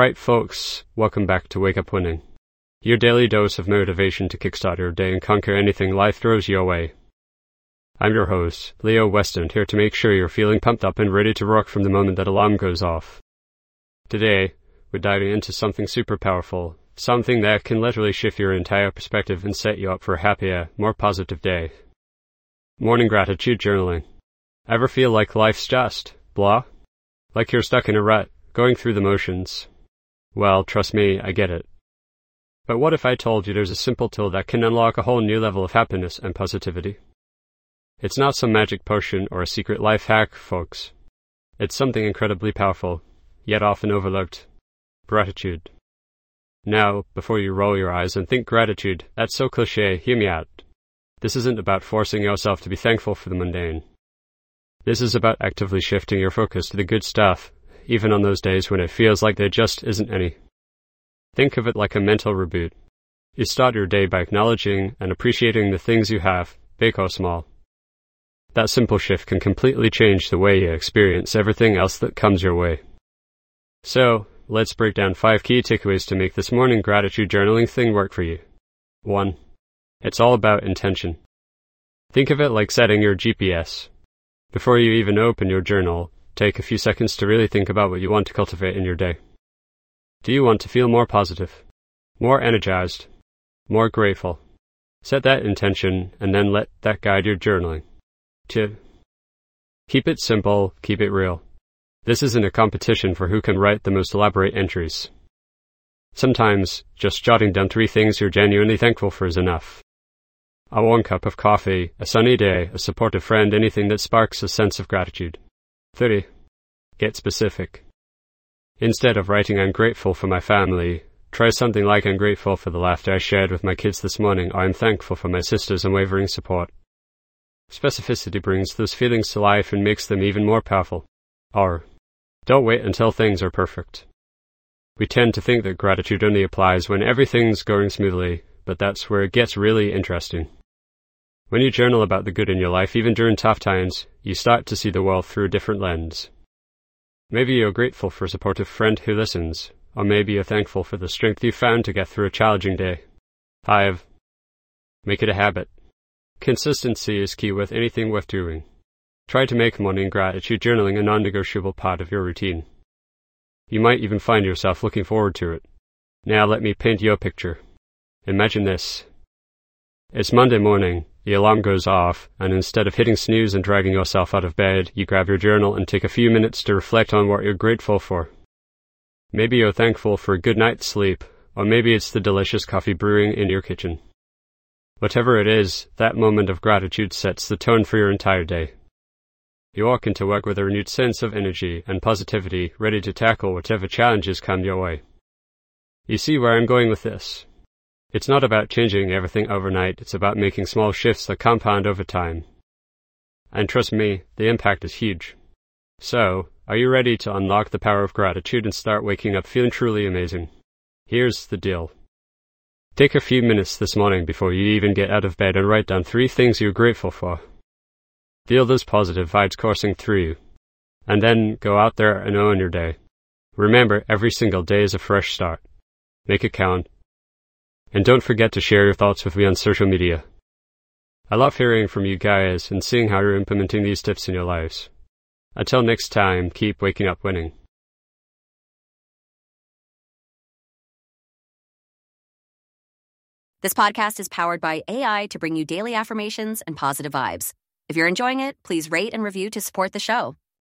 Alright folks, welcome back to Wake Up Winning, your daily dose of motivation to kickstart your day and conquer anything life throws your way. I'm your host, Leo Weston, here to make sure you're feeling pumped up and ready to rock from the moment that alarm goes off. Today, we're diving into something super powerful, something that can literally shift your entire perspective and set you up for a happier, more positive day. Morning gratitude journaling. Ever feel like life's just blah? Like you're stuck in a rut, going through the motions? Well, trust me, I get it. But what if I told you there's a simple tool that can unlock a whole new level of happiness and positivity? It's not some magic potion or a secret life hack, folks. It's something incredibly powerful, yet often overlooked. Gratitude. Now, before you roll your eyes and think gratitude, that's so cliché, hear me out. This isn't about forcing yourself to be thankful for the mundane. This is about actively shifting your focus to the good stuff, even on those days when it feels like there just isn't any. Think of it like a mental reboot. You start your day by acknowledging and appreciating the things you have, big or small. That simple shift can completely change the way you experience everything else that comes your way. So, let's break down 5 key takeaways to make this morning gratitude journaling thing work for you. 1. It's all about intention. Think of it like setting your GPS. Before you even open your journal, take a few seconds to really think about what you want to cultivate in your day. Do you want to feel more positive, more energized, more grateful? Set that intention and then let that guide your journaling. 2. Keep it simple, keep it real. This isn't a competition for who can write the most elaborate entries. Sometimes, just jotting down 3 things you're genuinely thankful for is enough. A warm cup of coffee, a sunny day, a supportive friend, anything that sparks a sense of gratitude. 3. Get specific. Instead of writing "I'm grateful for my family," try something like "I'm grateful for the laughter I shared with my kids this morning," or "I'm thankful for my sister's unwavering support." Specificity brings those feelings to life and makes them even more powerful. Or, don't wait until things are perfect. We tend to think that gratitude only applies when everything's going smoothly, but that's where it gets really interesting. When you journal about the good in your life, even during tough times, you start to see the world through a different lens. Maybe you're grateful for a supportive friend who listens, or maybe you're thankful for the strength you found to get through a challenging day. 5. Make it a habit. Consistency is key with anything worth doing. Try to make morning gratitude journaling a non-negotiable part of your routine. You might even find yourself looking forward to it. Now let me paint you a picture. Imagine this. It's Monday morning. The alarm goes off, and instead of hitting snooze and dragging yourself out of bed, you grab your journal and take a few minutes to reflect on what you're grateful for. Maybe you're thankful for a good night's sleep, or maybe it's the delicious coffee brewing in your kitchen. Whatever it is, that moment of gratitude sets the tone for your entire day. You walk into work with a renewed sense of energy and positivity, ready to tackle whatever challenges come your way. You see where I'm going with this? It's not about changing everything overnight, it's about making small shifts that compound over time. And trust me, the impact is huge. So, are you ready to unlock the power of gratitude and start waking up feeling truly amazing? Here's the deal. Take a few minutes this morning before you even get out of bed and write down 3 things you're grateful for. Feel those positive vibes coursing through you. And then go out there and own your day. Remember, every single day is a fresh start. Make it count. And don't forget to share your thoughts with me on social media. I love hearing from you guys and seeing how you're implementing these tips in your lives. Until next time, keep waking up winning. This podcast is powered by AI to bring you daily affirmations and positive vibes. If you're enjoying it, please rate and review to support the show.